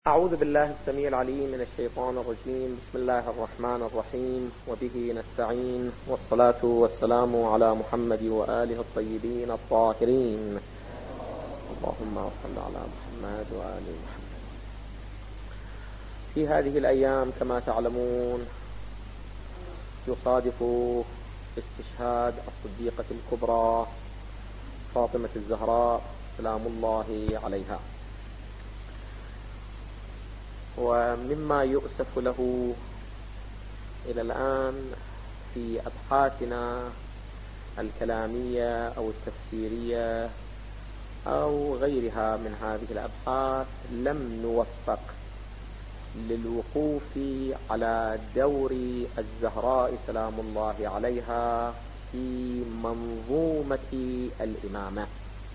أعوذ بالله السميع العليم من الشيطان الرجيم. بسم الله الرحمن الرحيم، وبه نستعين، والصلاة والسلام على محمد وآله الطيبين الطاهرين. اللهم صل على محمد وآل محمد. في هذه الأيام كما تعلمون يصادف استشهاد الصديقة الكبرى فاطمة الزهراء سلام الله عليها، ومما يؤسف له إلى الآن في أبحاثنا الكلامية أو التفسيرية أو غيرها من هذه الأبحاث لم نوفق للوقوف على دور الزهراء سلام الله عليها في منظومة الإمامة.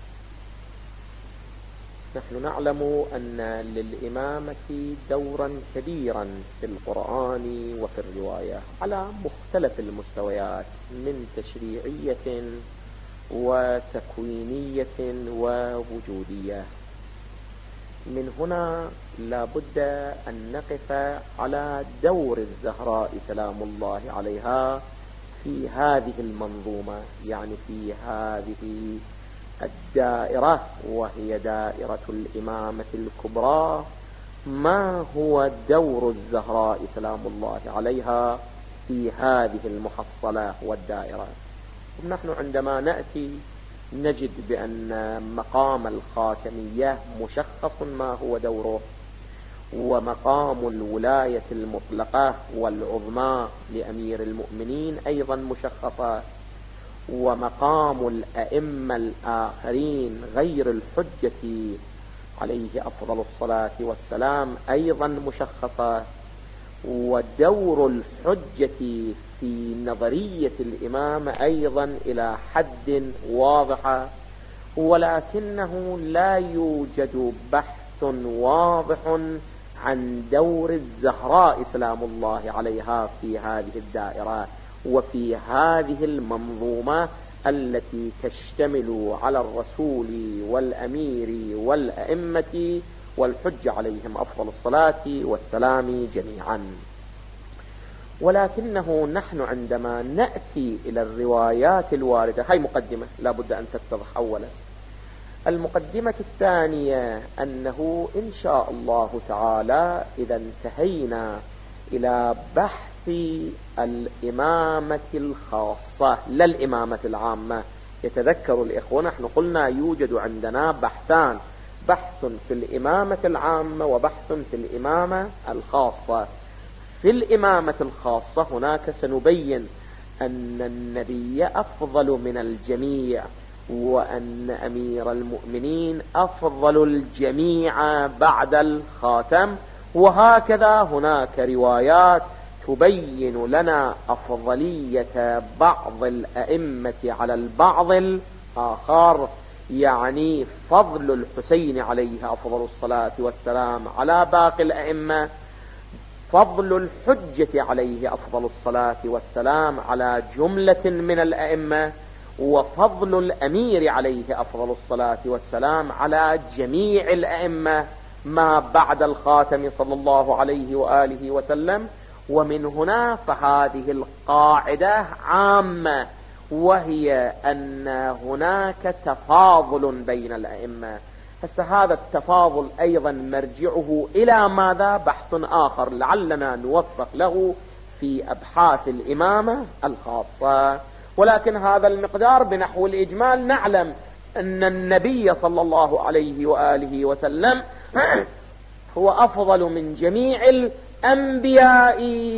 نحن نعلم أن للإمامة دورا كبيرا في القرآن وفي الرواية على مختلف المستويات من تشريعية وتكوينية ووجودية. من هنا لا بد أن نقف على دور الزهراء سلام الله عليها في هذه المنظومة، يعني في هذه الدائرة وهي دائرة الإمامة الكبرى. ما هو دور الزهراء سلام الله عليها في هذه المحصلة والدائرة؟ نحن عندما نأتي نجد بأن مقام الخاتمية مشخص ما هو دوره، ومقام الولاية المطلقة والعظمى لأمير المؤمنين أيضا مشخصة، ومقام الأئمة الآخرين غير الحجة عليه أفضل الصلاة والسلام أيضا مشخصة، ودور الحجة في نظرية الإمامة أيضا إلى حد واضح، ولكنه لا يوجد بحث واضح عن دور الزهراء سلام الله عليها في هذه الدائرة وفي هذه المنظومة التي تشتمل على الرسول والأمير والأئمة والحج عليهم أفضل الصلاة والسلام جميعا. ولكنه نحن عندما نأتي إلى الروايات الواردة، هاي مقدمة لا بد أن تتضح أولا. المقدمة الثانية أنه إن شاء الله تعالى إذا انتهينا إلى بحث الإمامة الخاصة لا الإمامة العامة، يتذكر الإخوة نحن قلنا يوجد عندنا بحثان، بحث في الإمامة العامة وبحث في الإمامة الخاصة. في الإمامة الخاصة هناك سنبين أن النبي أفضل من الجميع، وأن أمير المؤمنين أفضل الجميع بعد الخاتم، وهكذا هناك روايات تبين لنا أفضلية بعض الأئمة على البعض الآخر، يعني فضل الحسين عليه أفضل الصلاة والسلام على باقي الأئمة، فضل الحجة عليه أفضل الصلاة والسلام على جملة من الأئمة، وفضل الأمير عليه أفضل الصلاة والسلام على جميع الأئمة ما بعد الخاتم صلى الله عليه وآله وسلم. ومن هنا فهذه القاعدة عامة، وهي أن هناك تفاضل بين الأئمة. هذا التفاضل أيضا مرجعه إلى ماذا؟ بحث آخر لعلنا نوفق له في أبحاث الإمامة الخاصة. ولكن هذا المقدار بنحو الإجمال نعلم أن النبي صلى الله عليه وآله وسلم هو أفضل من جميع الأنبياء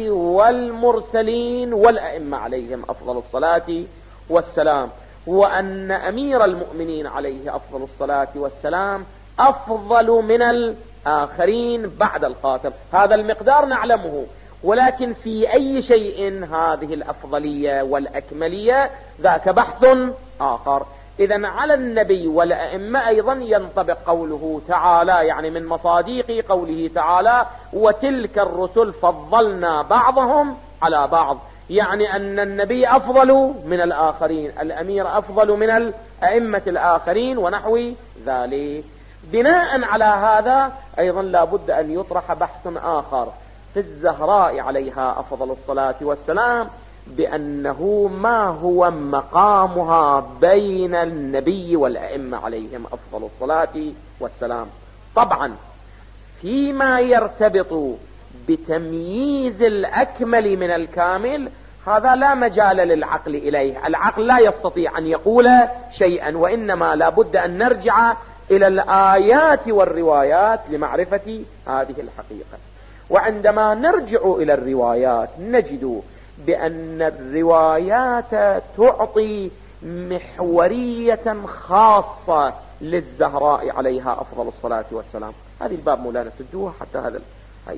والمرسلين والأئمة عليهم أفضل الصلاة والسلام، وأن أمير المؤمنين عليه أفضل الصلاة والسلام أفضل من الآخرين بعد الخاتم. هذا المقدار نعلمه، ولكن في أي شيء هذه الأفضلية والأكملية ذاك بحث آخر. إذن على النبي والأئمة أيضا ينطبق قوله تعالى، يعني من مصاديق قوله تعالى وتلك الرسل فضلنا بعضهم على بعض، يعني أن النبي أفضل من الآخرين، الأمير أفضل من الأئمة الآخرين ونحو ذلك. بناء على هذا أيضا لا بد أن يطرح بحث آخر في الزهراء عليها أفضل الصلاة والسلام، بأنه ما هو مقامها بين النبي والأئمة عليهم أفضل الصلاة والسلام. طبعا فيما يرتبط بتمييز الأكمل من الكامل هذا لا مجال للعقل إليه، العقل لا يستطيع أن يقول شيئا، وإنما لا بد أن نرجع إلى الآيات والروايات لمعرفة هذه الحقيقة. وعندما نرجع إلى الروايات نجد بأن الروايات تعطي محورية خاصة للزهراء عليها أفضل الصلاة والسلام. هذه الباب مولانا سدوها حتى هذا هاي.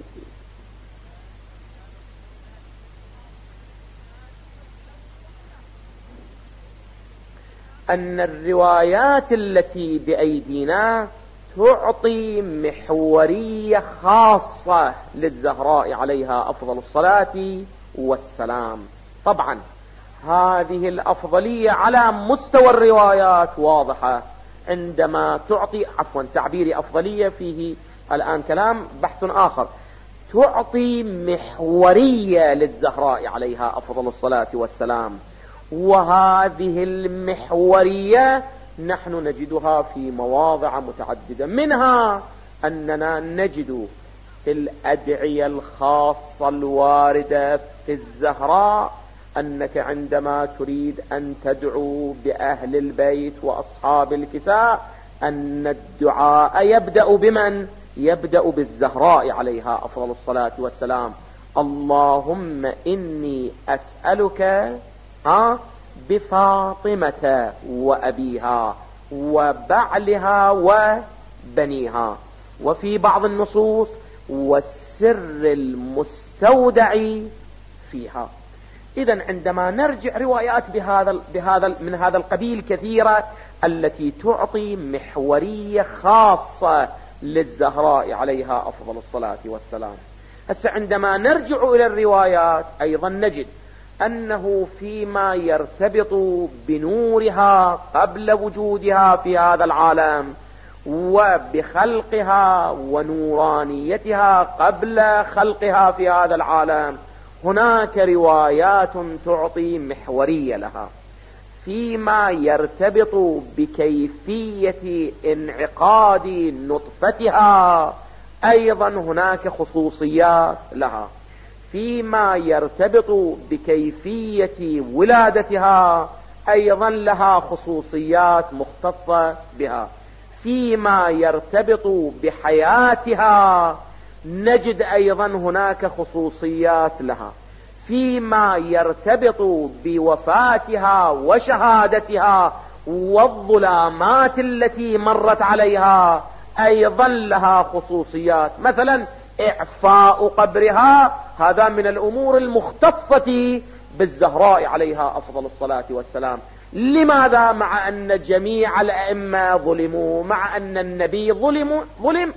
أن الروايات التي بأيدينا تعطي محورية خاصة للزهراء عليها أفضل الصلاة والسلام. طبعا هذه الأفضلية على مستوى الروايات واضحة، عندما تعطي تعبير أفضلية فيه الآن كلام بحث آخر، تعطي محورية للزهراء عليها أفضل الصلاة والسلام. وهذه المحورية نحن نجدها في مواضع متعددة، منها أننا نجد في الأدعية الخاصة الواردة في الزهراء أنك عندما تريد أن تدعو بأهل البيت وأصحاب الكساء أن الدعاء يبدأ بمن؟ يبدأ بالزهراء عليها أفضل الصلاة والسلام. اللهم إني أسألك بفاطمة وأبيها وبعلها وبنيها، وفي بعض النصوص والسر المستودع فيها. إذن عندما نرجع روايات من هذا القبيل كثيرة التي تعطي محورية خاصة للزهراء عليها أفضل الصلاة والسلام. هسه عندما نرجع إلى الروايات أيضا نجد أنه فيما يرتبط بنورها قبل وجودها في هذا العالم وبخلقها ونورانيتها قبل خلقها في هذا العالم هناك روايات تعطي محورية لها. فيما يرتبط بكيفية انعقاد نطفتها أيضا هناك خصوصيات لها. فيما يرتبط بكيفية ولادتها أيضا لها خصوصيات مختصة بها. فيما يرتبط بحياتها نجد أيضا هناك خصوصيات لها. فيما يرتبط بوفاتها وشهادتها والظلامات التي مرت عليها أيضا لها خصوصيات، مثلا إعفاء قبرها هذا من الأمور المختصة بالزهراء عليها أفضل الصلاة والسلام. لماذا؟ مع أن جميع الأئمة ظلموا، مع أن النبي ظلم،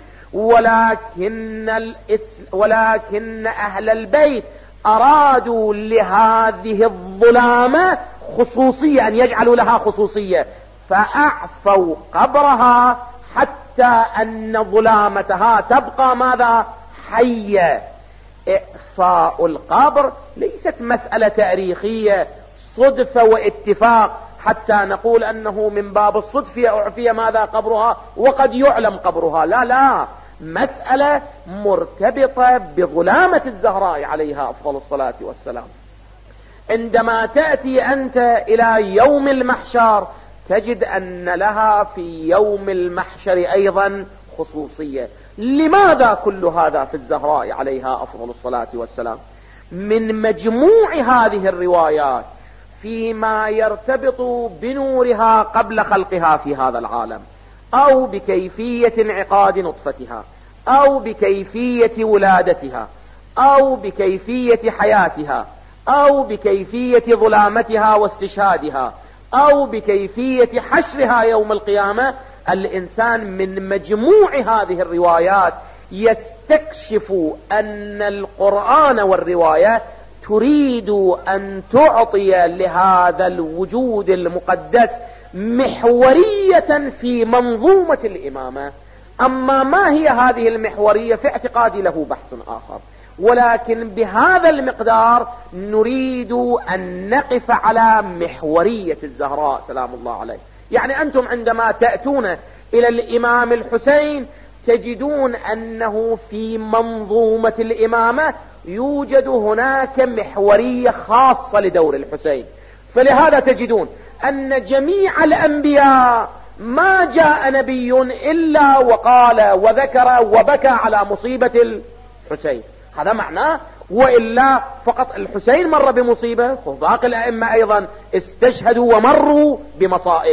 ولكن أهل البيت أرادوا لهذه الظلامة خصوصية، أن يجعلوا لها خصوصية، فأعفوا قبرها حتى أن ظلامتها تبقى ماذا؟ حية. إعفاء القبر ليست مسألة تاريخية صدفة واتفاق حتى نقول أنه من باب الصدفة أعفي ماذا؟ قبرها، وقد يعلم قبرها. لا، مسألة مرتبطة بظلامة الزهراء عليها أفضل الصلاة والسلام. عندما تأتي أنت إلى يوم المحشر تجد أن لها في يوم المحشر أيضا خصوصية. لماذا كل هذا في الزهراء عليها أفضل الصلاة والسلام؟ من مجموع هذه الروايات فيما يرتبط بنورها قبل خلقها في هذا العالم، أو بكيفية انعقاد نطفتها، أو بكيفية ولادتها، أو بكيفية حياتها، أو بكيفية ظلامتها واستشهادها، أو بكيفية حشرها يوم القيامة، الإنسان من مجموع هذه الروايات يستكشف أن القرآن والرواية تريد أن تعطي لهذا الوجود المقدس محورية في منظومة الإمامة. أما ما هي هذه المحورية في اعتقادي له بحث آخر، ولكن بهذا المقدار نريد أن نقف على محورية الزهراء سلام الله عليه. يعني أنتم عندما تأتون إلى الإمام الحسين تجدون أنه في منظومة الإمامة يوجد هناك محورية خاصة لدور الحسين. فلهذا تجدون أن جميع الأنبياء ما جاء نبي إلا وقال وذكر وبكى على مصيبة الحسين، هذا معناه، وإلا فقط الحسين مر بمصيبة، وباقي الأئمة أيضا استشهدوا ومروا بمصائب،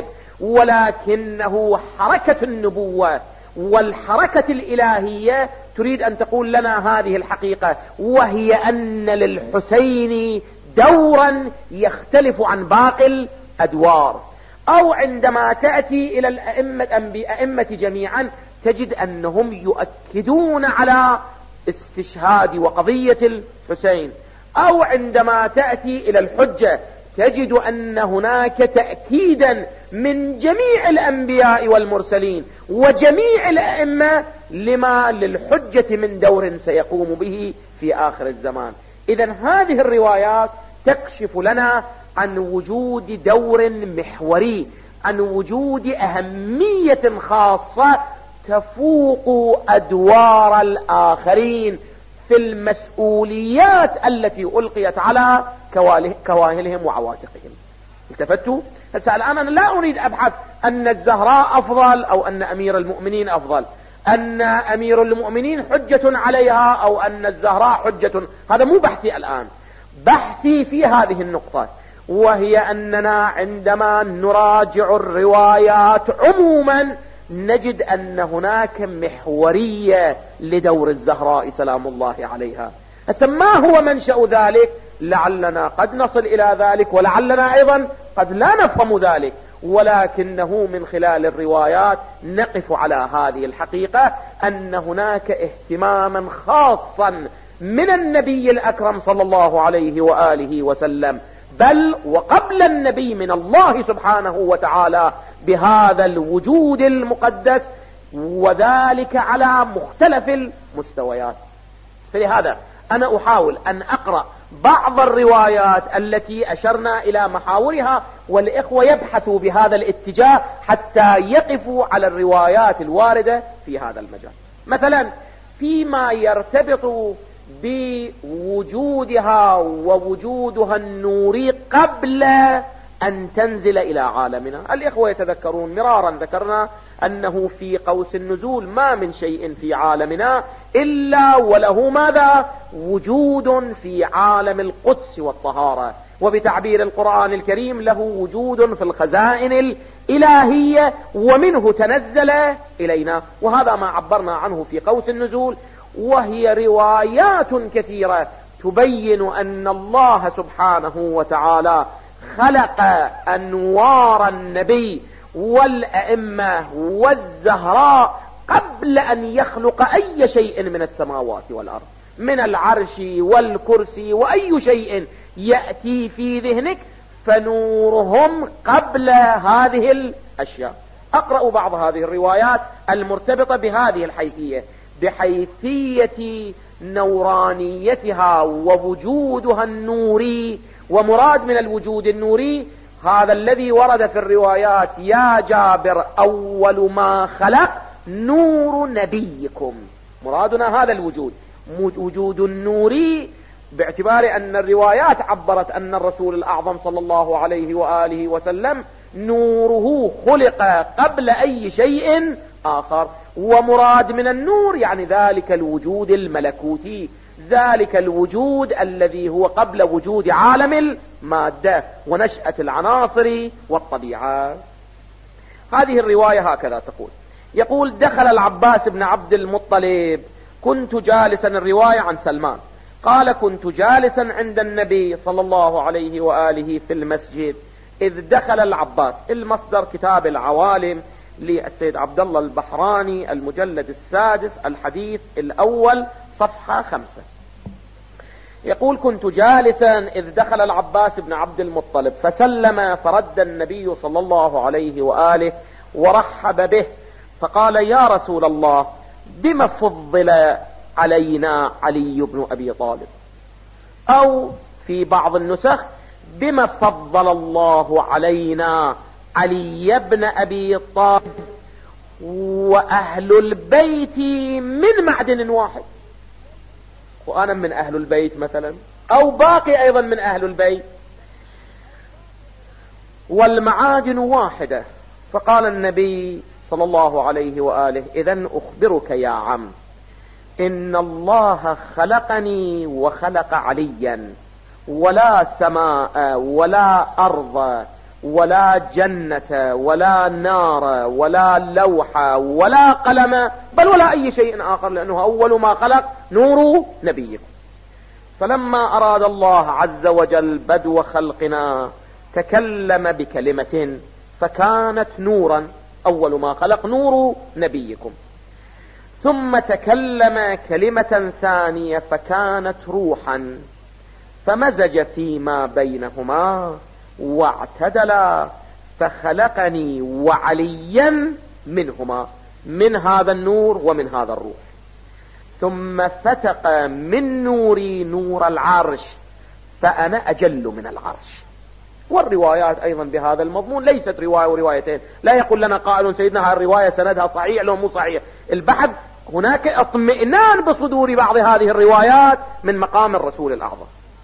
ولكنه حركة النبوة والحركة الإلهية تريد أن تقول لنا هذه الحقيقة، وهي أن للحسين دورا يختلف عن باقي الأدوار. أو عندما تأتي إلى الأئمة جميعا تجد أنهم يؤكدون على استشهاد وقضية الحسين. أو عندما تأتي إلى الحجة تجد أن هناك تأكيدا من جميع الأنبياء والمرسلين وجميع الأئمة لما للحجة من دور سيقوم به في آخر الزمان. إذن هذه الروايات تكشف لنا عن وجود دور محوري، عن وجود أهمية خاصة تفوق أدوار الآخرين في المسؤوليات التي ألقيت على كواهلهم وعواتقهم. التفتوا؟ هسه الآن أنا لا أريد أبحث أن الزهراء أفضل أو أن أمير المؤمنين أفضل، أن أمير المؤمنين حجة عليها أو أن الزهراء حجة، هذا مو بحثي الآن. بحثي في هذه النقطة، وهي أننا عندما نراجع الروايات عموما نجد أن هناك محورية لدور الزهراء سلام الله عليها. هسه ما هو منشأ ذلك؟ لعلنا قد نصل إلى ذلك، ولعلنا أيضا قد لا نفهم ذلك، ولكنه من خلال الروايات نقف على هذه الحقيقة أن هناك اهتماما خاصا من النبي الأكرم صلى الله عليه وآله وسلم، بل وقبل النبي من الله سبحانه وتعالى بهذا الوجود المقدس، وذلك على مختلف المستويات. فلهذا أنا أحاول أن أقرأ بعض الروايات التي أشرنا إلى محاورها، والإخوة يبحثوا بهذا الاتجاه حتى يقفوا على الروايات الواردة في هذا المجال. مثلا فيما يرتبط بوجودها ووجودها النوري قبل أن تنزل إلى عالمنا، الإخوة يتذكرون مرارا ذكرنا أنه في قوس النزول ما من شيء في عالمنا إلا وله ماذا؟ وجود في عالم القدس والطهارة، وبتعبير القرآن الكريم له وجود في الخزائن الإلهية ومنه تنزل إلينا، وهذا ما عبرنا عنه في قوس النزول. وهي روايات كثيرة تبين أن الله سبحانه وتعالى خلق أنوار النبي والأئمة والزهراء قبل أن يخلق أي شيء من السماوات والأرض، من العرش والكرسي وأي شيء يأتي في ذهنك، فنورهم قبل هذه الأشياء. أقرأ بعض هذه الروايات المرتبطة بهذه الحيثية، بحيثية نورانيتها ووجودها النوري. ومراد من الوجود النوري هذا الذي ورد في الروايات: يا جابر أول ما خلق نور نبيكم. مرادنا هذا الوجود، وجود النوري، باعتبار أن الروايات عبرت أن الرسول الأعظم صلى الله عليه وآله وسلم نوره خلق قبل أي شيء آخر. ومراد من النور يعني ذلك الوجود الملكوتي، ذلك الوجود الذي هو قبل وجود عالم المادة ونشأة العناصر والطبيعة. هذه الرواية هكذا تقول: يقول: دخل العباس بن عبد المطلب، كنت جالسا، الرواية عن سلمان قال: كنت جالسا عند النبي صلى الله عليه وآله في المسجد إذ دخل العباس. المصدر كتاب العوالم للسيد عبد الله البحراني، المجلد السادس، الحديث الأول، صفحة 5. يقول: كنت جالسا إذ دخل العباس بن عبد المطلب فسلم، فرد النبي صلى الله عليه وآله ورحب به، فقال يا رسول الله بما فضل علينا علي بن أبي طالب، أو في بعض النسخ بما فضل الله علينا علي بن أبي طالب وأهل البيت من معدن واحد، وأنا من أهل البيت مثلا، أو باقي أيضا من أهل البيت، والمعادن واحدة. فقال النبي صلى الله عليه وآله إذن أخبرك يا عم، إن الله خلقني وخلق عليا، ولا سماء ولا أرض ولا جنة ولا نار ولا لوحة ولا قلم، بل ولا أي شيء آخر، لأنه أول ما خلق نور نبيكم. فلما أراد الله عز وجل بدو خلقنا تكلم بكلمة فكانت نورا، أول ما خلق نور نبيكم، ثم تكلم كلمة ثانية فكانت روحا، فمزج فيما بينهما واعتدلا، فخلقني وعليا منهما، من هذا النور ومن هذا الروح. ثم فتق من نوري نور العرش، فأنا أجل من العرش. والروايات أيضا بهذا المضمون ليست رواية وروايتين، لا يقول لنا قائل سيدنا هالرواية سندها صحيح لو مو صحيح. البحث هناك اطمئنان بصدور بعض هذه الروايات من مقام الرسول الأعظم.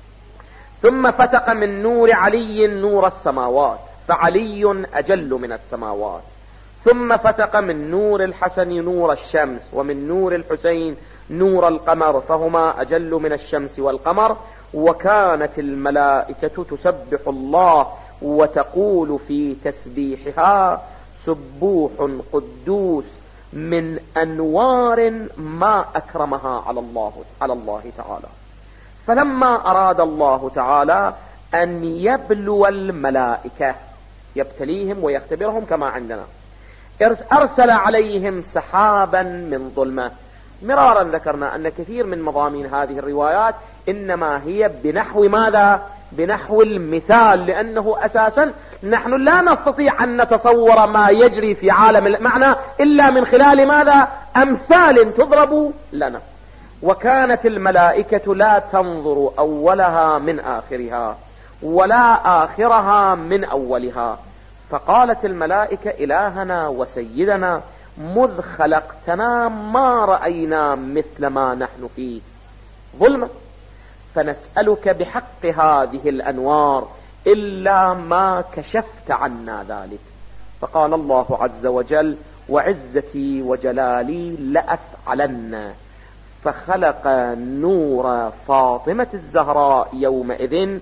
ثم فتق من نور علي نور السماوات، فعلي أجل من السماوات. ثم فتق من نور الحسن نور الشمس، ومن نور الحسين نور القمر، فهما أجل من الشمس والقمر. وكانت الملائكة تسبح الله وتقول في تسبيحها سبوح قدوس من أنوار ما أكرمها على الله تعالى. فلما أراد الله تعالى أن يبلو الملائكة، يبتليهم ويختبرهم كما عندنا، أرسل عليهم سحابا من ظلمة. مرارا ذكرنا أن كثير من مضامين هذه الروايات إنما هي بنحو ماذا؟ بنحو المثال، لأنه أساسا نحن لا نستطيع أن نتصور ما يجري في عالم المعنى إلا من خلال ماذا؟ أمثال تضرب لنا. وكانت الملائكة لا تنظر أولها من آخرها ولا آخرها من أولها. فقالت الملائكة إلهنا وسيدنا مذ خلقتنا ما رأينا مثل ما نحن فيه ظلمة، فنسألك بحق هذه الأنوار إلا ما كشفت عنا ذلك. فقال الله عز وجل وعزتي وجلالي لأفعلن. فخلق نور فاطمة الزهراء يومئذ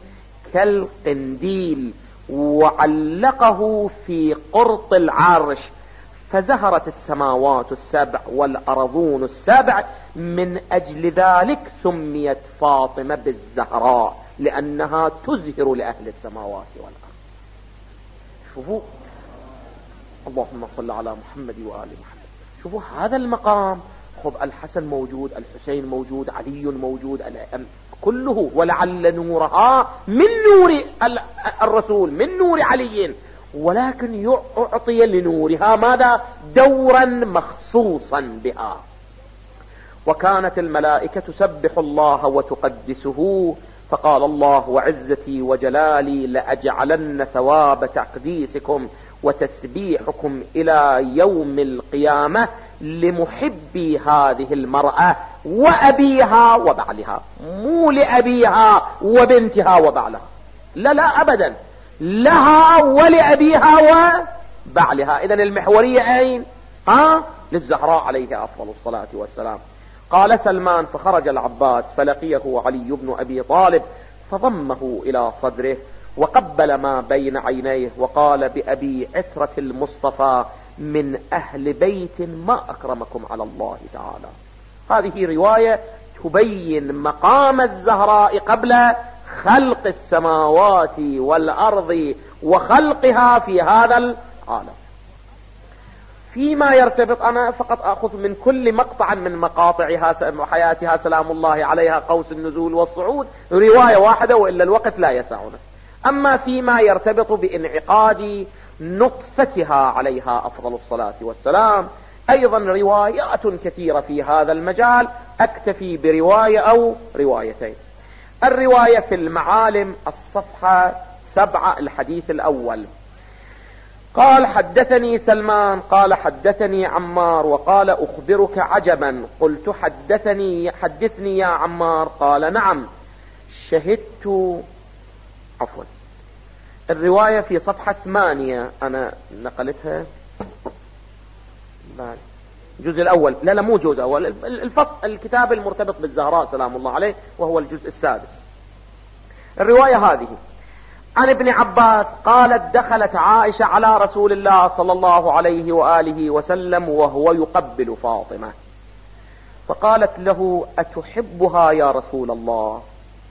كالقنديل وعلقه في قرط العرش، فزهرت السماوات السبع والأرضون السبع، من أجل ذلك سميت فاطمة بالزهراء، لأنها تزهر لأهل السماوات والأرض. شوفوا، اللهم صل على محمد وآل محمد. شوفوا هذا المقام، خب الحسن موجود، الحسين موجود، علي موجود، كله، ولعل نورها من نور الرسول من نور علي، ولكن أعطي لنورها ماذا؟ دورا مخصوصا بها. وكانت الملائكة تسبح الله وتقدسه. فقال الله وعزتي وجلالي لأجعلن ثواب تقديسكم وتسبيحكم إلى يوم القيامة لمحبي هذه المرأة وأبيها وبعلها، مو لأبيها وبنتها وبعلها، لا أبدا، لها ولأبيها وبعلها. إذن المحورية أين؟ للزهراء عليه أفضل الصلاة والسلام. قال سلمان فخرج العباس فلقيه علي بن أبي طالب فضمه إلى صدره وقبل ما بين عينيه وقال بأبي عترة المصطفى من أهل بيت ما أكرمكم على الله تعالى. هذه رواية تبين مقام الزهراء قبل خلق السماوات والأرض وخلقها في هذا العالم. فيما يرتبط، أنا فقط أخذ من كل مقطع من مقاطعها حياتها سلام الله عليها قوس النزول والصعود رواية واحدة، وإلا الوقت لا يسعنا. أما فيما يرتبط بانعقاد نطفتها عليها أفضل الصلاة والسلام، أيضا روايات كثيرة في هذا المجال، أكتفي برواية أو روايتين. الرواية في المعالم الصفحة 7 الحديث الأول: قال حدثني سلمان قال حدثني عمار وقال أخبرك عجبا، قلت حدثني يا عمار، قال نعم شهدت. عفوا، الرواية في صفحة 8 أنا نقلتها الجزء الأول، لا مو جزء أول، الفصل الكتاب المرتبط بالزهراء سلام الله عليه وهو الجزء السادس. الرواية هذه عن ابن عباس قالت: دخلت عائشة على رسول الله صلى الله عليه وآله وسلم وهو يقبل فاطمة، فقالت له: أتحبها يا رسول الله؟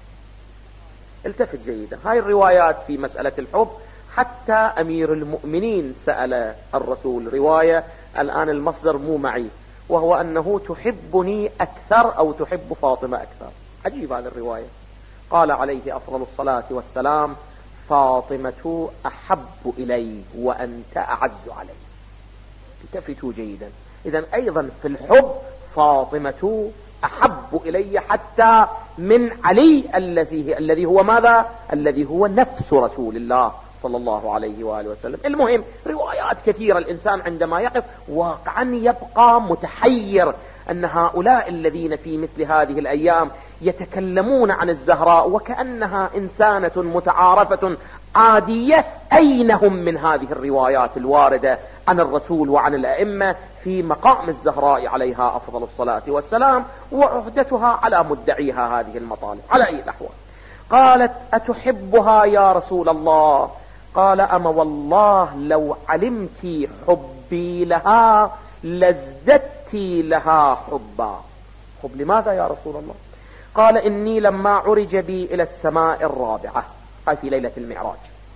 التفت جيدا، هاي الروايات في مسألة الحب حتى أمير المؤمنين سأل الرسول رواية، الآن المصدر مو معي، وهو أنه تحبني أكثر أو تحب فاطمة أكثر. عجيب هذه الرواية. قال عليه أفضل الصلاة والسلام: فاطمة أحب إلي وأنت أعز علي. التفتوا جيدا، إذن أيضا في الحب فاطمة أحب إلي حتى من علي الذي هو ماذا؟ الذي هو نفس رسول الله صلى الله عليه وآله وسلم. المهم روايات كثيرة، الإنسان عندما يقف واقعا يبقى متحير أن هؤلاء الذين في مثل هذه الأيام يتكلمون عن الزهراء وكأنها إنسانة متعارفة عادية، أين هم من هذه الروايات الواردة عن الرسول وعن الأئمة في مقام الزهراء عليها أفضل الصلاة والسلام وعهدتها على مدعيها هذه المطالب؟ على أي الأحوال قالت: أتحبها يا رسول الله؟ قال: أما والله لو علمت حبي لها لازددت لها حبا. حب لماذا يا رسول الله؟ قال: إني لما عرج بي إلى السماء الرابعة، أي في ليلة المعراج،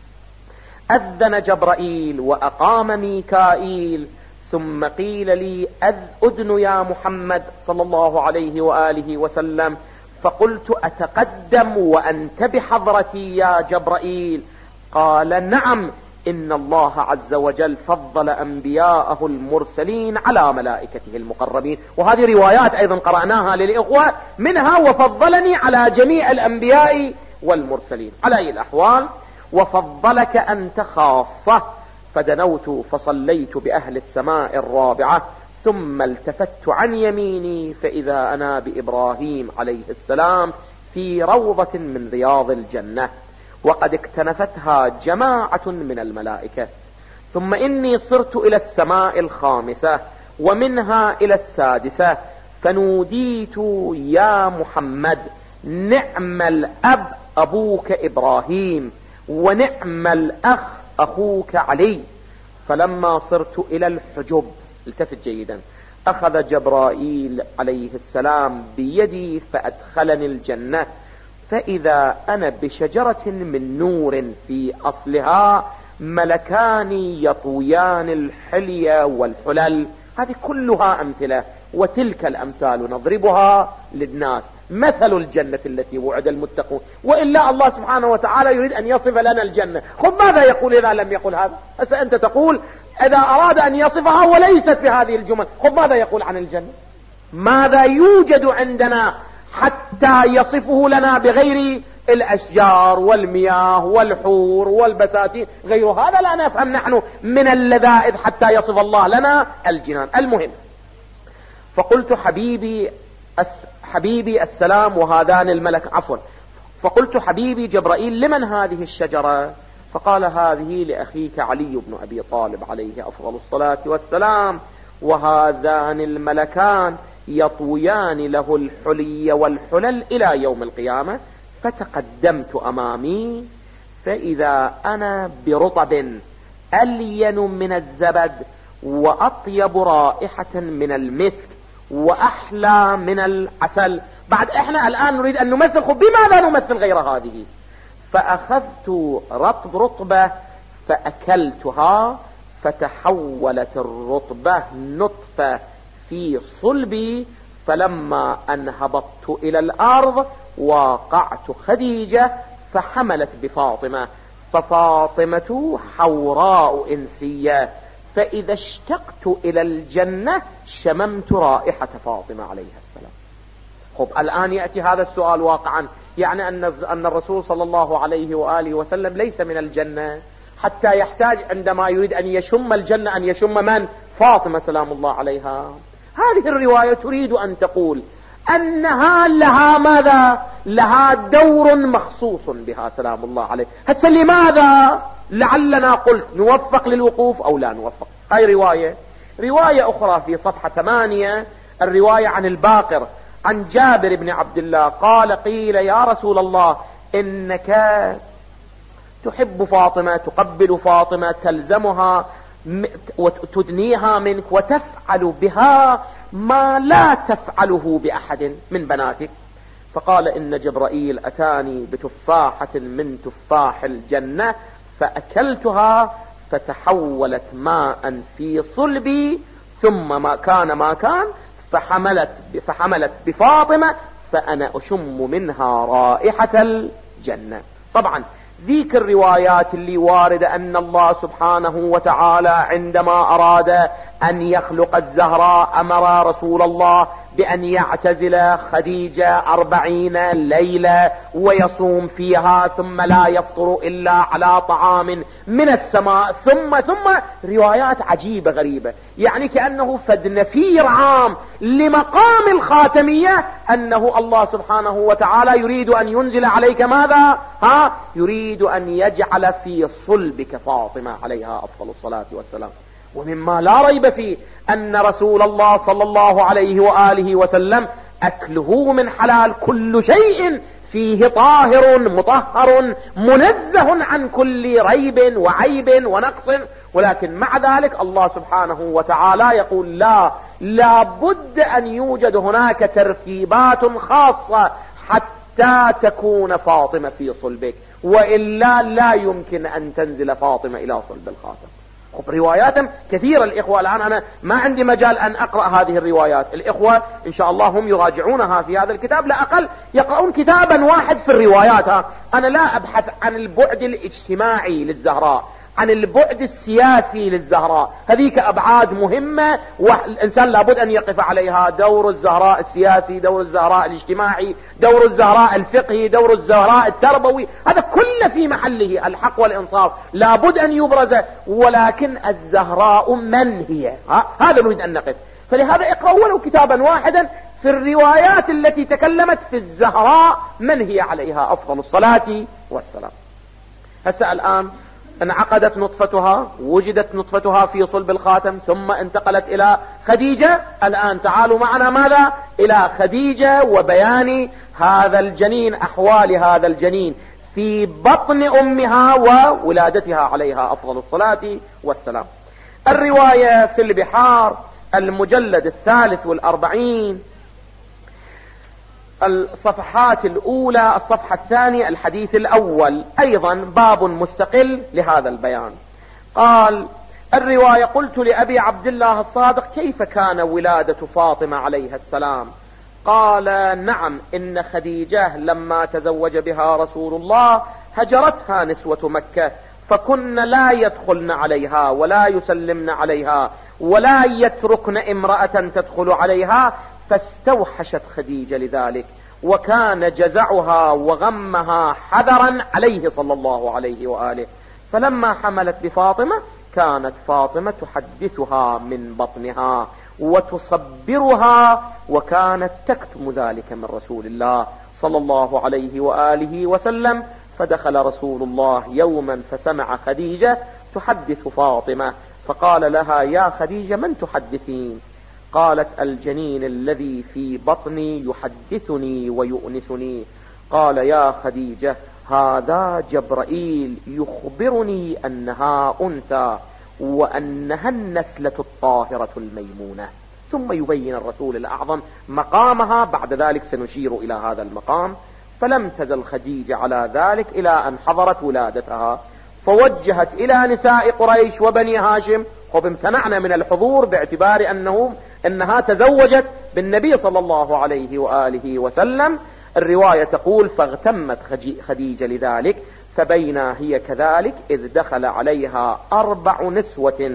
أذن جبرائيل وأقام ميكائيل، ثم قيل لي: أذن يا محمد صلى الله عليه وآله وسلم، فقلت: أتقدم وأنت بحضرتي يا جبرائيل؟ قال: نعم، إن الله عز وجل فضل أنبياءه المرسلين على ملائكته المقربين. وهذه روايات أيضا قرأناها للإخوة، منها وفضلني على جميع الأنبياء والمرسلين. على أي الأحوال وفضلك أنت خاصة. فدنوت فصليت بأهل السماء الرابعة، ثم التفت عن يميني فإذا أنا بإبراهيم عليه السلام في روضة من رياض الجنة، وقد اكتنفتها جماعة من الملائكة. ثم إني صرت إلى السماء الخامسة ومنها إلى السادسة، فنوديت: يا محمد، نعم الأب أبوك إبراهيم، ونعم الأخ أخوك علي. فلما صرت إلى الحجب، التفت جيدا، أخذ جبرائيل عليه السلام بيدي فأدخلني الجنة، فإذا أنا بشجرة من نور في أصلها ملكان يطويان الحلي والحلل. هذه كلها أمثلة، وتلك الأمثال نضربها للناس. مثل الجنة التي وعد المتقون، وإلا الله سبحانه وتعالى يريد أن يصف لنا الجنة. خب ماذا يقول إذا لم يقل هذا؟ هسه أنت تقول إذا أراد أن يصفها وليست بهذه الجمل، خب ماذا يقول عن الجنة؟ ماذا يوجد عندنا حتى يصفه لنا بغير الأشجار والمياه والحور والبساتين؟ غير هذا لا نفهم نحن من اللذائذ حتى يصف الله لنا الجنان. المهم، فقلت: حبيبي السلام وهذان الملك، عفوا، فقلت: حبيبي جبرائيل، لمن هذه الشجرة؟ فقال: هذه لأخيك علي بن أبي طالب عليه أفضل الصلاة والسلام، وهذان الملكان يطويان له الحلي والحلل إلى يوم القيامة. فتقدمت أمامي فإذا أنا برطب ألين من الزبد وأطيب رائحة من المسك وأحلى من العسل. بعد إحنا الآن نريد أن نمثل، بماذا نمثل غير هذه؟ فأخذت رطبة فأكلتها، فتحولت الرطبة نطفة في صلبي، فلما أن هبطت إلى الأرض وقعت خديجة فحملت بفاطمة، ففاطمة حوراء إنسية، فإذا اشتقت إلى الجنة شممت رائحة فاطمة عليها السلام. خب الآن يأتي هذا السؤال واقعا، يعني أن الرسول صلى الله عليه وآله وسلم ليس من الجنة حتى يحتاج عندما يريد أن يشم الجنة أن يشم من؟ فاطمة سلام الله عليها. هذه الرواية تريد أن تقول أنها لها ماذا؟ لها دور مخصوص بها سلام الله عليه. هسه لماذا؟ لعلنا قلت نوفق للوقوف أو لا نوفق. هاي رواية أخرى في صفحة 8، الرواية عن الباقر عن جابر بن عبد الله قال: قيل يا رسول الله إنك تحب فاطمة، تقبل فاطمة، تلزمها وتدنيها منك وتفعل بها ما لا تفعله بأحد من بناتك. فقال: إن جبرائيل أتاني بتفاحة من تفاح الجنة فأكلتها فتحولت ماء في صلبي ثم ما كان فحملت بفاطمة فأنا أشم منها رائحة الجنة. طبعا ذيك الروايات اللي واردة أن الله سبحانه وتعالى عندما أراد أن يخلق الزهراء أمر رسول الله بأن يعتزل خديجة 40 ليلة ويصوم فيها ثم لا يفطر إلا على طعام من السماء ثم روايات عجيبة غريبة، يعني كأنه فد نفير عام لمقام الخاتمية أنه الله سبحانه وتعالى يريد أن ينزل عليك ماذا؟ يريد أن يجعل في صلبك فاطمة عليها أفضل الصلاة والسلام. ومما لا ريب فيه أن رسول الله صلى الله عليه وآله وسلم أكله من حلال، كل شيء فيه طاهر مطهر منزه عن كل ريب وعيب ونقص، ولكن مع ذلك الله سبحانه وتعالى يقول لا بد أن يوجد هناك تركيبات خاصة حتى تكون فاطمة في صلبك، وإلا لا يمكن أن تنزل فاطمة إلى صلب الخاتم. روايات كثيرة الإخوة، الآن أنا ما عندي مجال أن أقرأ هذه الروايات، الإخوة إن شاء الله هم يراجعونها في هذا الكتاب، لا أقل يقرؤون كتابا واحد في الروايات. أنا لا أبحث عن البعد الاجتماعي للزهراء، عن البعد السياسي للزهراء، هذيك أبعاد مهمة والإنسان لابد أن يقف عليها، دور الزهراء السياسي، دور الزهراء الاجتماعي، دور الزهراء الفقهي، دور الزهراء التربوي، هذا كله في محله، الحق والإنصاف لابد أن يبرز، ولكن الزهراء من هي؟ هذا نريد أن نقف. فلهذا اقرأوا ولو كتابا واحدا في الروايات التي تكلمت في الزهراء من هي عليها أفضل الصلاة والسلام. هسه الآن انعقدت نطفتها، وجدت نطفتها في صلب الخاتم، ثم انتقلت إلى خديجة. الآن تعالوا معنا ماذا؟ إلى خديجة وبيان هذا الجنين، أحوال هذا الجنين في بطن أمها وولادتها عليها أفضل الصلاة والسلام. الرواية في البحار المجلد 43 الصفحات الأولى، الصفحة الثانية، الحديث الأول، أيضا باب مستقل لهذا البيان. قال الرواية: قلت لأبي عبد الله الصادق: كيف كان ولادة فاطمة عليها السلام؟ قال: نعم، إن خديجة لما تزوج بها رسول الله هجرتها نسوة مكة، فكن لا يدخلن عليها ولا يسلمن عليها ولا يتركن امرأة تدخل عليها، فاستوحشت خديجة لذلك، وكان جزعها وغمها حذرا عليه صلى الله عليه وآله. فلما حملت بفاطمة كانت فاطمة تحدثها من بطنها وتصبرها، وكانت تكتم ذلك من رسول الله صلى الله عليه وآله وسلم. فدخل رسول الله يوما فسمع خديجة تحدث فاطمة، فقال لها: يا خديجة، من تحدثين؟ قالت: الجنين الذي في بطني يحدثني ويؤنسني. قال: يا خديجة، هذا جبرائيل يخبرني أنها أنثى وأنها النسلة الطاهرة الميمونة. ثم يبين الرسول الأعظم مقامها، بعد ذلك سنشير إلى هذا المقام. فلم تزل خديجة على ذلك إلى أن حضرت ولادتها، فوجهت إلى نساء قريش وبني هاشم، امتنعنا من الحضور باعتبار أنها تزوجت بالنبي صلى الله عليه وآله وسلم. الرواية تقول: فاغتمت خديجة لذلك، فبينا هي كذلك إذ دخل عليها 4 نسوة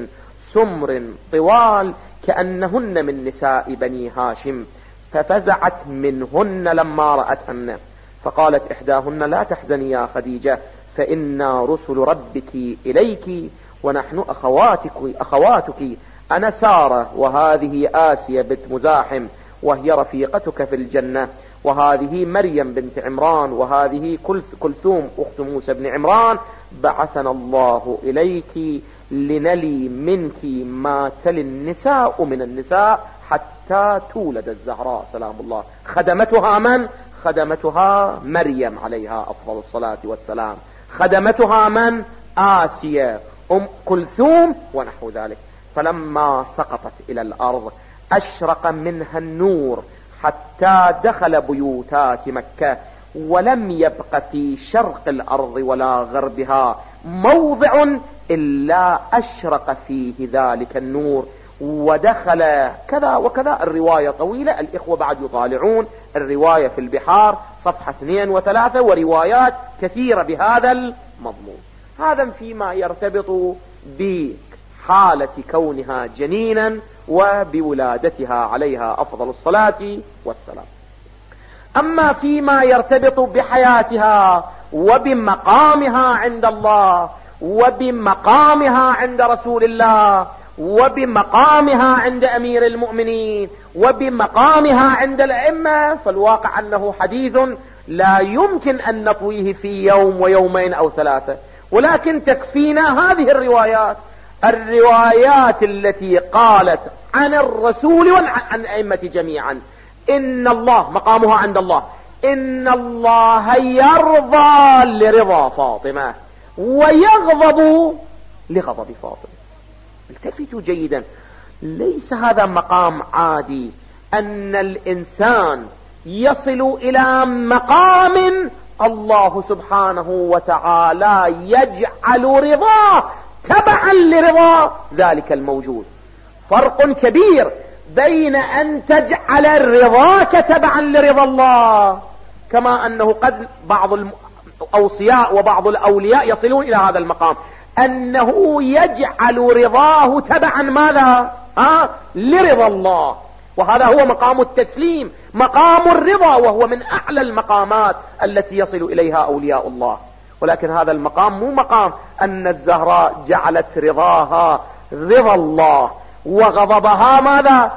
سمر طوال كأنهن من نساء بني هاشم، ففزعت منهن لما رأتهن، فقالت إحداهن لا تحزني يا خديجة فإنا رسل ربك إليك ونحن أخواتك، أنا سارة وهذه آسيا بنت مزاحم وهي رفيقتك في الجنة، وهذه مريم بنت عمران، وهذه كلثوم أخت موسى بن عمران، بعثنا الله إليك لنلي منك ما تلي النساء من النساء حتى تولد الزهراء سلام الله. خدمتها من؟ خدمتها مريم عليها أفضل الصلاة والسلام، خدمتها من؟ آسيا كلثوم ونحو ذلك. فلما سقطت إلى الأرض أشرق منها النور حتى دخل بيوتات مكة، ولم يبق في شرق الأرض ولا غربها موضع إلا أشرق فيه ذلك النور، ودخل كذا وكذا. الرواية طويلة، الإخوة بعد يطالعون الرواية في البحار صفحة 2 و3 وروايات كثيرة بهذا المضمون. هذا فيما يرتبط بحالة كونها جنينا وبولادتها عليها أفضل الصلاة والسلام. أما فيما يرتبط بحياتها وبمقامها عند الله وبمقامها عند رسول الله وبمقامها عند أمير المؤمنين وبمقامها عند الأئمة، فالواقع أنه حديث لا يمكن أن نطويه في يوم ويومين أو 3، ولكن تكفينا هذه الروايات التي قالت عن الرسول وعن الأئمة جميعا إن الله مقامها عند الله، إن الله يرضى لرضا فاطمة ويغضب لغضب فاطمة. التفتوا جيدا، ليس هذا مقام عادي أن الإنسان يصل إلى مقام الله سبحانه وتعالى يجعل رضاه تبعا لرضا ذلك الموجود. فرق كبير بين أن تجعل رضاك تبعا لرضا الله، كما أنه قد بعض الأوصياء وبعض الأولياء يصلون إلى هذا المقام، أنه يجعل رضاه تبعا ماذا؟ لرضا الله، وهذا هو مقام التسليم، مقام الرضا، وهو من أعلى المقامات التي يصل إليها أولياء الله. ولكن هذا المقام مو مقام أن الزهراء جعلت رضاها رضا الله وغضبها ماذا؟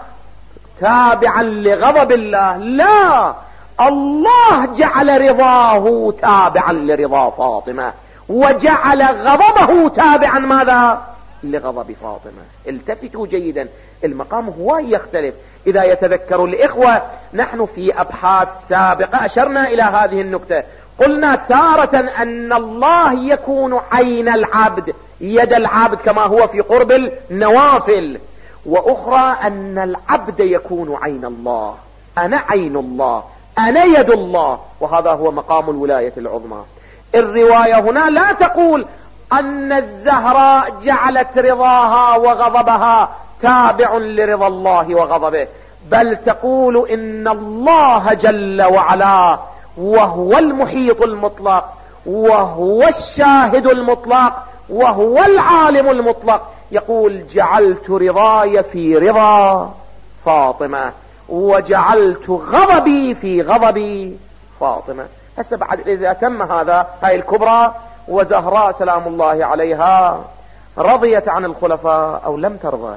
تابعا لغضب الله. لا، الله جعل رضاه تابعا لرضا فاطمة وجعل غضبه تابعا ماذا؟ لغضب فاطمة. التفتوا جيدا، المقام هو يختلف. إذا يتذكر الإخوة نحن في أبحاث سابقة أشرنا إلى هذه النكتة، قلنا تارة أن الله يكون عين العبد، يد العبد كما هو في قرب النوافل، وأخرى أن العبد يكون عين الله، أنا عين الله، أنا يد الله، وهذا هو مقام الولاية العظمى. الرواية هنا لا تقول أن الزهراء جعلت رضاها وغضبها تابع لرضا الله وغضبه، بل تقول إن الله جل وعلا وهو المحيط المطلق وهو الشاهد المطلق وهو العالم المطلق يقول جعلت رضاي في رضا فاطمة وجعلت غضبي في غضب فاطمة. هسه بعد إذا تم هذا، هاي الكبرى وزهراء سلام الله عليها رضيت عن الخلفاء أو لم ترضى؟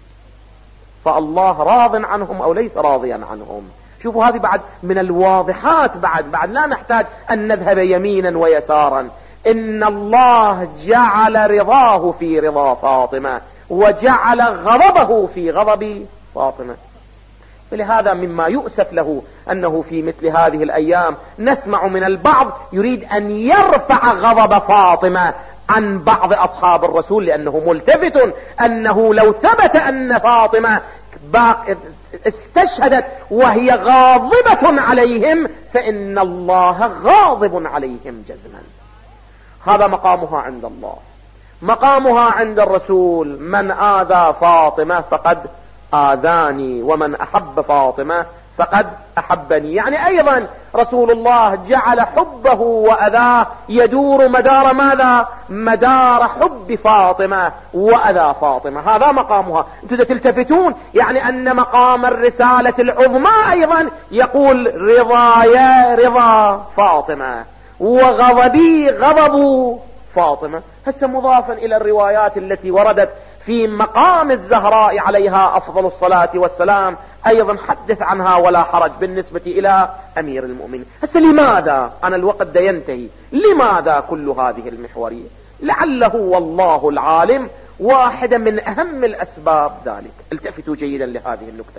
فالله راض عنهم أو ليس راضيا عنهم؟ شوفوا هذه بعد من الواضحات، بعد لا نحتاج أن نذهب يمينا ويسارا. إن الله جعل رضاه في رضا فاطمة وجعل غضبه في غضب فاطمة. فلهذا مما يؤسف له أنه في مثل هذه الأيام نسمع من البعض يريد أن يرفع غضب فاطمة عن بعض أصحاب الرسول، لأنه ملتفت أنه لو ثبت أن فاطمة استشهدت وهي غاضبة عليهم فإن الله غاضب عليهم جزما. هذا مقامها عند الله. مقامها عند الرسول من آذى فاطمة فقد آذاني ومن أحب فاطمة فقد أحبني. يعني أيضا رسول الله جعل حبه وأذاه يدور مدار ماذا؟ مدار حب فاطمة وأذى فاطمة. هذا مقامها. أنتم تلتفتون يعني أن مقام الرسالة العظمى أيضا يقول رضايا رضا فاطمة وغضبي غضب فاطمة. هسه مضافا إلى الروايات التي وردت في مقام الزهراء عليها أفضل الصلاة والسلام أيضا حدث عنها ولا حرج بالنسبة إلى أمير المؤمنين. هسه لماذا؟ أنا الوقت دا ينتهي. لماذا كل هذه المحورية؟ لعله والله العالم واحدة من أهم الأسباب ذلك. التفتوا جيدا لهذه النكتة،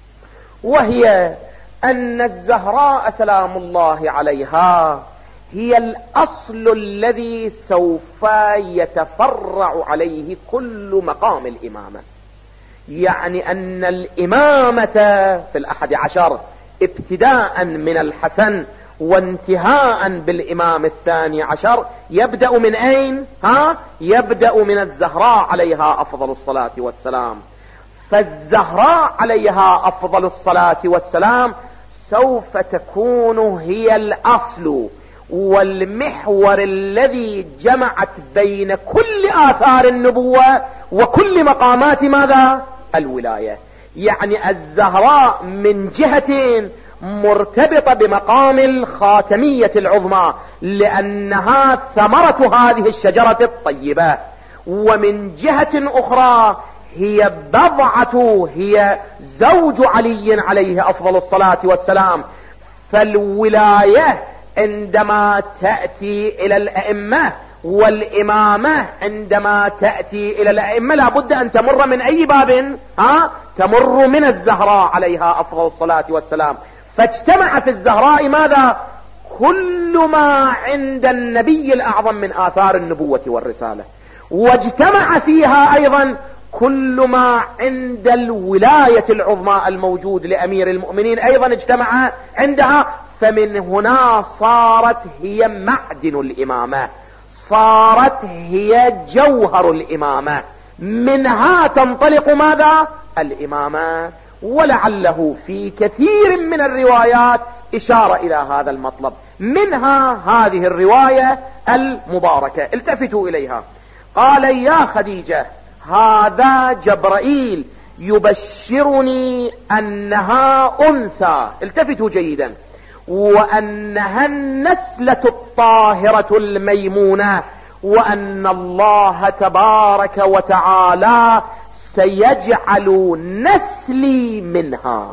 وهي أن الزهراء سلام الله عليها هي الأصل الذي سوف يتفرع عليه كل مقام الإمامة. يعني أن الإمامة في ال11 ابتداء من الحسن وانتهاء بالإمام ال12 يبدأ من أين؟ يبدأ من الزهراء عليها أفضل الصلاة والسلام. فالزهراء عليها أفضل الصلاة والسلام سوف تكون هي الأصل والمحور الذي جمعت بين كل آثار النبوة وكل مقامات ماذا؟ الولاية. يعني الزهراء من جهتين مرتبطة بمقام الخاتمية العظمى لأنها ثمرة هذه الشجرة الطيبة، ومن جهة أخرى هي بضعة، هي زوج علي عليه أفضل الصلاة والسلام. فالولاية عندما تأتي إلى الأئمة والإمامة عندما تأتي إلى الأئمة لابد أن تمر من أي باب؟ تمر من الزهراء عليها أفضل الصلاة والسلام. فاجتمع في الزهراء ماذا؟ كل ما عند النبي الأعظم من آثار النبوة والرسالة، واجتمع فيها أيضا كل ما عند الولاية العظمى الموجود لأمير المؤمنين أيضا اجتمع عندها. فمن هنا صارت هي معدن الإمامة، صارت هي جوهر الإمامة، منها تنطلق ماذا؟ الإمامة. ولعله في كثير من الروايات إشارة إلى هذا المطلب، منها هذه الرواية المباركة. التفتوا إليها. قال يا خديجة هذا جبرائيل يبشرني أنها أنثى، التفتوا جيدا، وأنها النسلة الطاهرة الميمونة، وأن الله تبارك وتعالى سيجعل نسلي منها.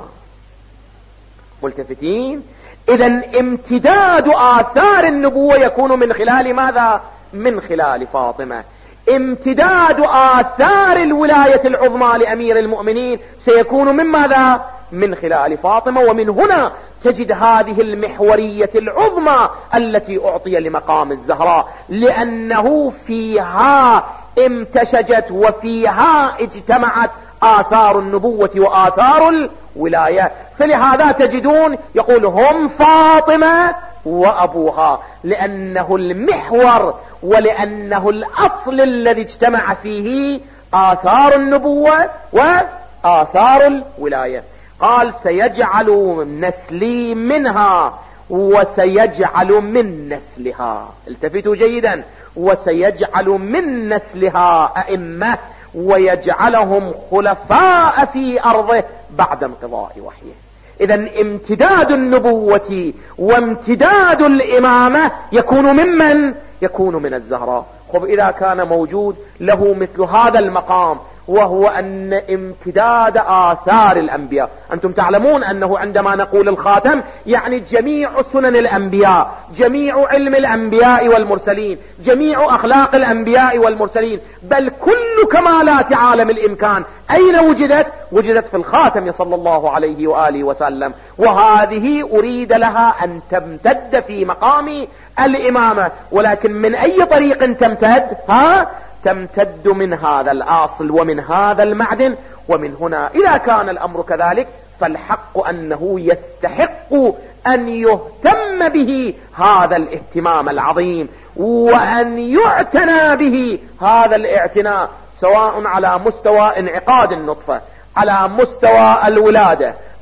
ملتفتين؟ إذن امتداد آثار النبوة يكون من خلال ماذا؟ من خلال فاطمة. امتداد آثار الولاية العظمى لأمير المؤمنين سيكون من ماذا؟ من خلال فاطمة. ومن هنا تجد هذه المحورية العظمى التي أعطي لمقام الزهراء، لأنه فيها امتشجت وفيها اجتمعت آثار النبوة وآثار الولاية. فلهذا تجدون يقول هم فاطمة وأبوها، لأنه المحور ولأنه الأصل الذي اجتمع فيه آثار النبوة وآثار الولاية. قال سيجعل نسلي منها وسيجعل من نسلها، التفتوا جيدا، وسيجعل من نسلها أئمة ويجعلهم خلفاء في أرضه بعد انقضاء وحيه. إذن امتداد النبوة وامتداد الإمامة يكون ممن؟ يكون من الزهراء. خب إذا كان موجود له مثل هذا المقام، وهو أن امتداد آثار الأنبياء، أنتم تعلمون أنه عندما نقول الخاتم يعني جميع سنن الأنبياء، جميع علم الأنبياء والمرسلين، جميع أخلاق الأنبياء والمرسلين، بل كل كمالات عالم الإمكان أين وجدت؟ وجدت في الخاتم صلى الله عليه وآله وسلم. وهذه أريد لها أن تمتد في مقام الإمامة، ولكن من أي طريق تمتد؟ تمتد من هذا الأصل ومن هذا المعدن. ومن هنا إذا كان الأمر كذلك فالحق أنه يستحق أن يهتم به هذا الاهتمام العظيم، وأن يعتنى به هذا الاعتناء، سواء على مستوى انعقاد النطفة، على مستوى الولادة،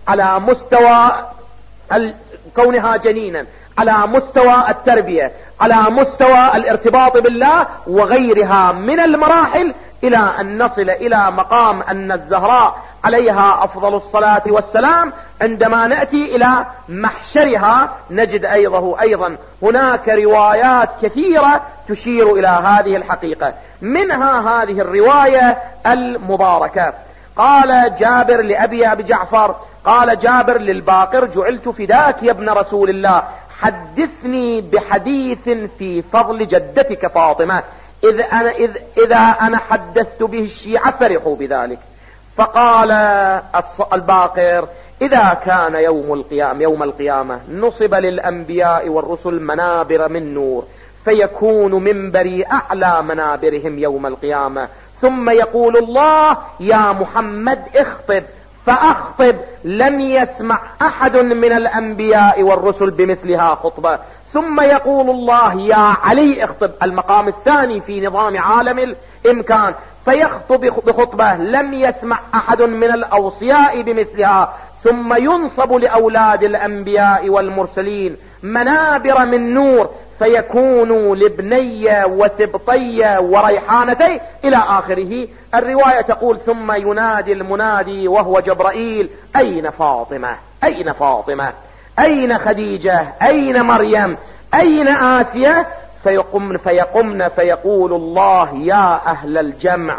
على مستوى كونها جنينا، على مستوى التربية، على مستوى الارتباط بالله وغيرها من المراحل، إلى أن نصل إلى مقام أن الزهراء عليها أفضل الصلاة والسلام عندما نأتي إلى محشرها نجد أيضا هناك روايات كثيرة تشير إلى هذه الحقيقة. منها هذه الرواية المباركة: قال جابر لأبي جعفر، قال جابر للباقر: جعلت فداك يا ابن رسول الله، حدثني بحديث في فضل جدتك فاطمة، إذا أنا حدثت به الشيعة فرحوا بذلك. فقال الباقر: إذا كان يوم القيامة نصب للأنبياء والرسل منابر من نور، فيكون منبري أعلى منابرهم يوم القيامة، ثم يقول الله: يا محمد اخطب، فأخطب، لم يسمع أحد من الأنبياء والرسل بمثلها خطبة. ثم يقول الله: يا علي اخطب، المقام الثاني في نظام عالم الإمكان، فيخطب بخطبة لم يسمع أحد من الأوصياء بمثلها. ثم ينصب لأولاد الأنبياء والمرسلين منابر من نور، فيكون لابني وسبطي وريحانتي إلى آخره. الرواية تقول: ثم ينادي المنادي وهو جبرائيل: أين فاطمة؟ أين فاطمة؟ أين خديجة؟ أين مريم؟ أين آسيا؟ فيقمن فيقول الله: يا أهل الجمع،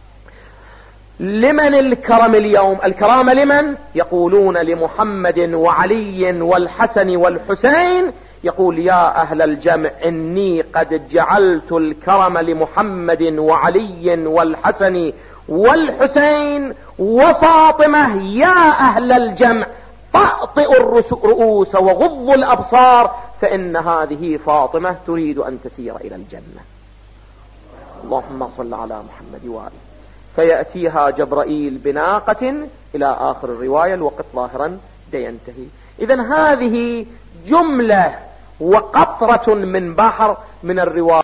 لمن الكرم اليوم؟ الكرامة لمن؟ يقولون لمحمد وعلي والحسن والحسين. يقول: يا أهل الجمع، إني قد جعلت الكرم لمحمد وعلي والحسن والحسين وفاطمة. يا أهل الجمع، طأطئوا الرؤوس وغضوا الأبصار، فإن هذه فاطمة تريد أن تسير إلى الجنة. اللهم صل على محمد وآله. فيأتيها جبرائيل بناقة إلى آخر الرواية، الوقت ظاهرا ينتهي. إذن هذه جملة وقطرة من بحر من الرواية.